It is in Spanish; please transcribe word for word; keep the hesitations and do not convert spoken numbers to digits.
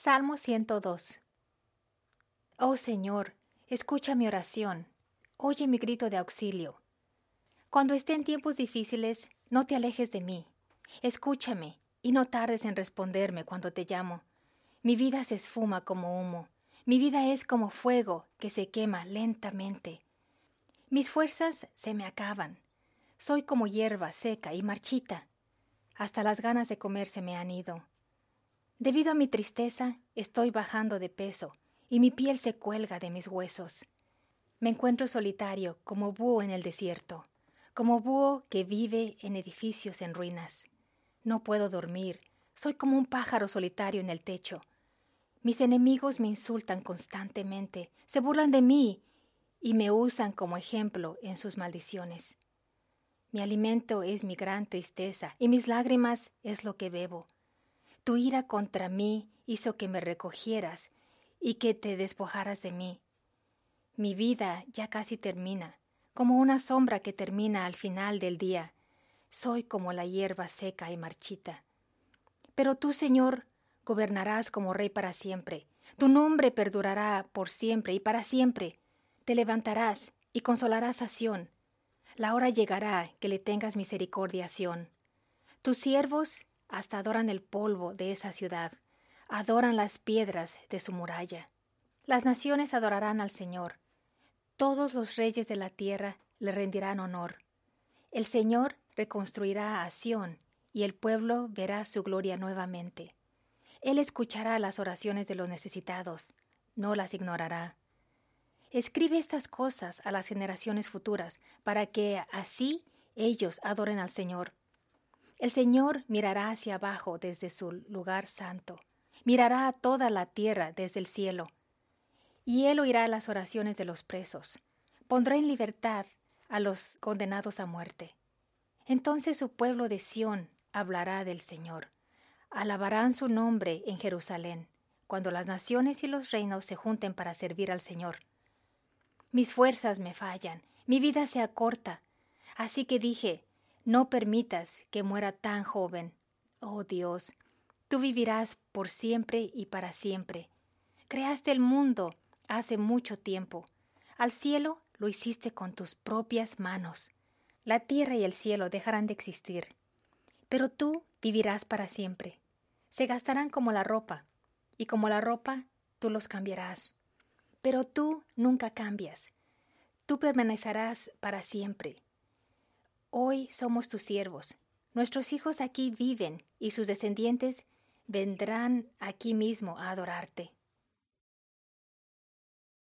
Salmo ciento dos. Oh Señor, escucha mi oración, oye mi grito de auxilio. Cuando esté en tiempos difíciles, no te alejes de mí. Escúchame y no tardes en responderme cuando te llamo. Mi vida se esfuma como humo, mi vida es como fuego que se quema lentamente. Mis fuerzas se me acaban, soy como hierba seca y marchita. Hasta las ganas de comer se me han ido. Debido a mi tristeza, estoy bajando de peso y mi piel se cuelga de mis huesos. Me encuentro solitario como búho en el desierto, como búho que vive en edificios en ruinas. No puedo dormir, soy como un pájaro solitario en el techo. Mis enemigos me insultan constantemente, se burlan de mí y me usan como ejemplo en sus maldiciones. Mi alimento es mi gran tristeza y mis lágrimas es lo que bebo. Tu ira contra mí hizo que me recogieras y que te despojaras de mí. Mi vida ya casi termina, como una sombra que termina al final del día. Soy como la hierba seca y marchita. Pero tú, Señor, gobernarás como Rey para siempre. Tu nombre perdurará por siempre y para siempre. Te levantarás y consolarás a Sión. La hora llegará que le tengas misericordia a Sión. Tus siervos hasta adoran el polvo de esa ciudad, adoran las piedras de su muralla. Las naciones adorarán al Señor. Todos los reyes de la tierra le rendirán honor. El Señor reconstruirá a Sión y el pueblo verá su gloria nuevamente. Él escuchará las oraciones de los necesitados, no las ignorará. Escribe estas cosas a las generaciones futuras, para que así ellos adoren al Señor. El Señor mirará hacia abajo desde su lugar santo, mirará a toda la tierra desde el cielo, y Él oirá las oraciones de los presos, pondrá en libertad a los condenados a muerte. Entonces su pueblo de Sión hablará del Señor, alabarán su nombre en Jerusalén, cuando las naciones y los reinos se junten para servir al Señor. Mis fuerzas me fallan, mi vida se acorta, así que dije, no permitas que muera tan joven. Oh Dios, tú vivirás por siempre y para siempre. Creaste el mundo hace mucho tiempo. Al cielo lo hiciste con tus propias manos. La tierra y el cielo dejarán de existir, pero tú vivirás para siempre. Se gastarán como la ropa, y como la ropa tú los cambiarás. Pero tú nunca cambias. Tú permanecerás para siempre. Hoy somos tus siervos. Nuestros hijos aquí viven y sus descendientes vendrán aquí mismo a adorarte.